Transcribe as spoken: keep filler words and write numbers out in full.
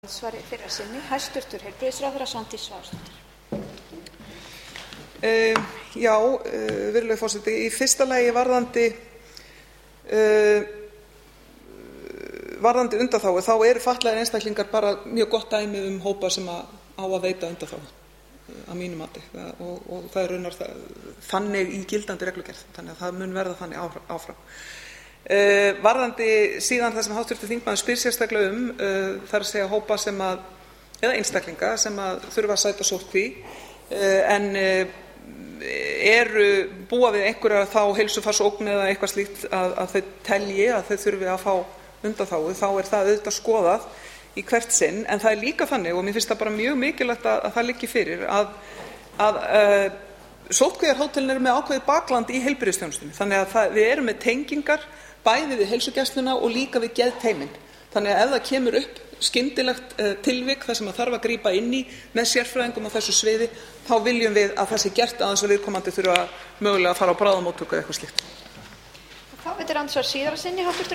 Svari fyrra sinni. Hæstvirtur heilbrigðisráðherra Svandís Svavarsdóttir. Uh, já, uh, virðulegur forseti, í fyrsta lagi varðandi uh, varðandi undanþágu, þá eru fatlaðir einstaklingar bara mjög gott dæmi um hópa sem að á að veita undanþágu að mínu mati, og, og það er raunar það, þannig í gildandi reglugerð, þannig að það mun verða þannig áfram. Uh, varðandi síðan það sem háttvirtur þingmaður spyr sérstaklega um, uh, þar að segja hópa sem að, eða einstaklinga sem að þurfa að sæta sóttkví, uh, en uh, eru búa við einhverja þá heilsufarsógn eða eitthvað slíkt að, að þau telji að þau þurfi að fá undanþágu, þá er það auðvitað skoðað í hvert sinn, en það er líka þannig, og mér finnst það bara mjög mikilvægt að, að það liggi fyrir, að, að uh, sóttkvíarhótelin eru með ákveðið bakland í heilbrigðisþjónustunni, þannig að það, við erum með tengingar bæði við heilsugæsluna og líka við geðteymin. Þannig að ef það kemur upp skyndilegt uh, tilvik þar sem að þarf að grípa inn í með sérfræðingum á þessu sviði, þá viljum við að það sé gert aðeins og viðkomandi þurfa mögulega að fara á bráðamóttöku eða eitthvað slíkt. Þá veitir andsvar síðara sinni, háttvirtur